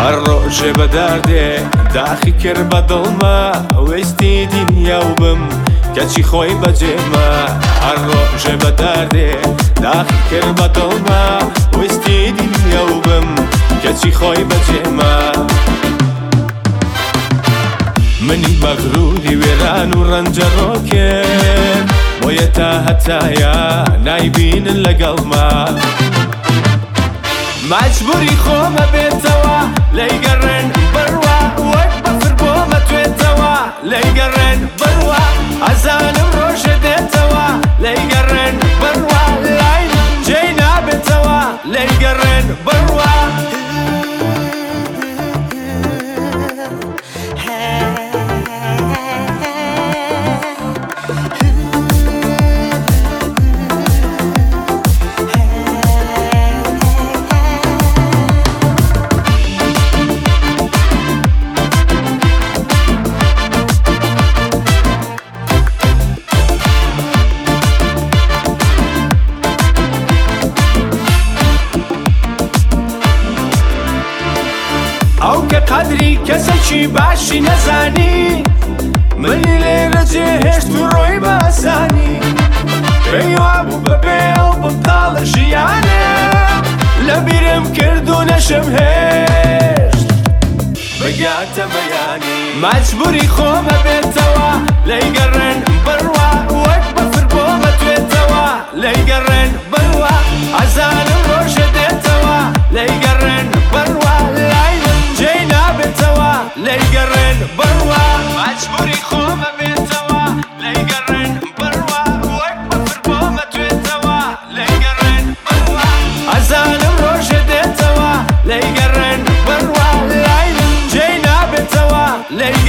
الڕۆژێ بەداردێ داخی کرد بە دڵمە وێستی دنیا و بم کەچی خۆی بەجێمە الڕۆژێ بەداردێ داخی کرد بە دڵمە وێستی دنیا و بم کەچی خۆی بەجێمە منی مەغروری وێران و ڕەنجەڕۆ کرد بۆیە تا هەتایە نایبینن لەگەڵما مەجبوری خۆمە بێتەوە لەیگەڕێن بڕوا وەک بەفر بۆمە توێتەوە لەیگەڕێن بڕوا ئەزانم ڕۆژێ دێتەوە لەیگەڕێن بڕوا لای جێی نابێتەوە لەیگەڕێن بڕوا ئەو کە قەدری کەسێکی باشی نەزانی منی لێرە جێهێشت و ڕۆی بە ئاسانی پێی وابوو بەبێ ئەو بمتاڵە ژیانێ لە بیرم کرد و نەشم هێشت بگاتە بەیانی مەجبوری خۆمە بێتەوە لەیگەڕێن بڕوا وەک بەفر بۆمە توێتەوە لەیگەڕێن بڕوا ئەزانم ڕۆژێ دێتەوە لەیگەڕێن بڕوا لای جێی نابێتەوە لەیگەڕێن بڕوا مەجبوری خۆمە بێتەوە لەیگەڕێن بڕوا وەک بەفر بۆمە توێتەوە لەیگەڕێن بڕوا ئەزانم ڕۆژێ دێتەوە لەیگەڕێن بڕوا لای جێی نابێتەوە